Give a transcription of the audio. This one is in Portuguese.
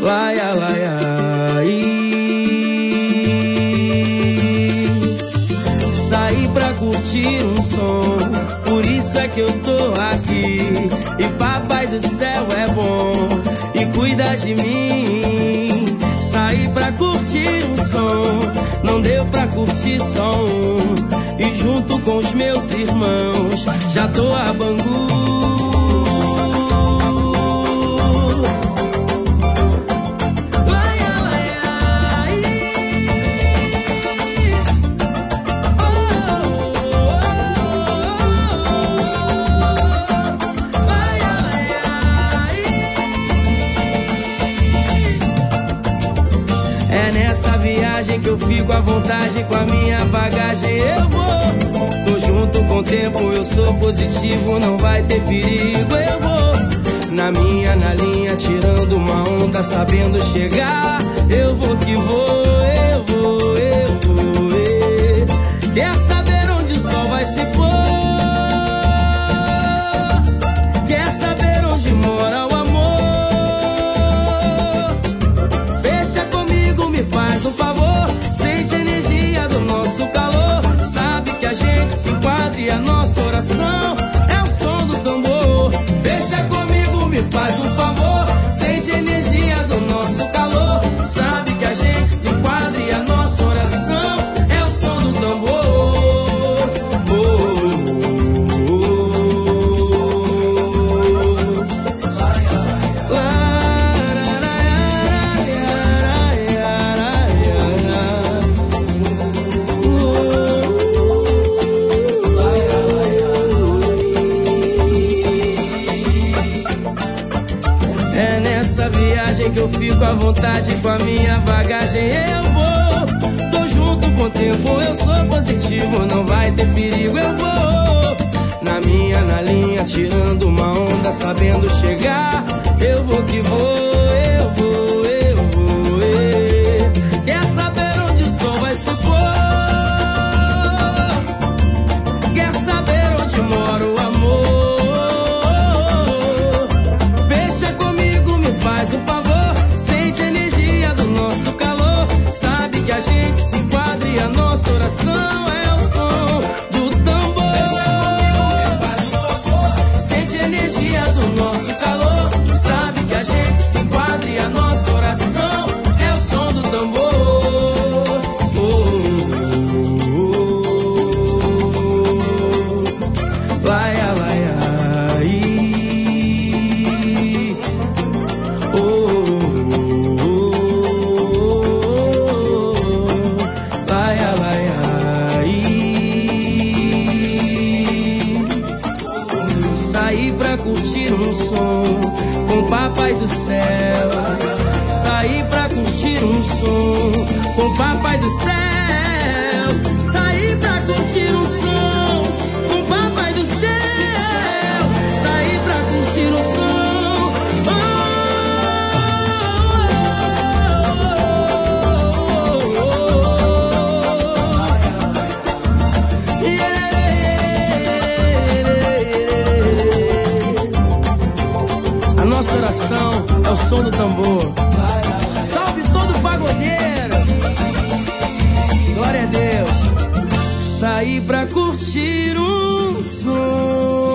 Laia, laia, saí pra curtir um som, por isso é que eu tô aqui. E papai do céu é bom e cuida de mim. Saí pra curtir um som, não deu pra curtir só um. E junto com os meus irmãos já tô a Bangu. Nessa viagem que eu fico à vontade com a minha bagagem, eu vou. Tô junto com o tempo, eu sou positivo, não vai ter perigo, eu vou. Na minha, na linha, tirando uma onda, sabendo chegar. Eu vou que vou, eu vou, eu vou. Quer saber onde o sol vai se pôr? Quer saber onde mora o amor? Faz um favor, sente a energia do nosso calor. Sabe que a gente se enquadra e a nossa oração é o som do tambor. Fecha comigo, me faz um favor, sente a energia do nosso calor. Sabe que a gente se enquadra e a nossa oração é o som do tambor. Nessa viagem que eu fico à vontade com a minha bagagem, eu vou. Tô junto com o tempo, eu sou positivo, não vai ter perigo, eu vou. Na minha, na linha, tirando uma onda, sabendo chegar. Eu vou que vou, eu vou, eu vou. Quer saber onde o sol vai se pôr? Quer saber onde mora o amor? Faz um favor, sente a energia do nosso calor. Sabe que a gente se enquadra e a nossa oração é o som do tambor. Faz um favor, sente a energia do nosso calor. Sabe que a gente se enquadra e a nossa oração é o som do tambor. Laia, laia. Saí pra curtir um som com o papai do céu. Saí pra curtir um som com o papai do céu. Saí pra curtir um som com o papai do céu. Saí pra curtir um som. Nossa oração é o som do tambor. Salve todo pagodeiro. Glória a Deus. Saí pra curtir um som.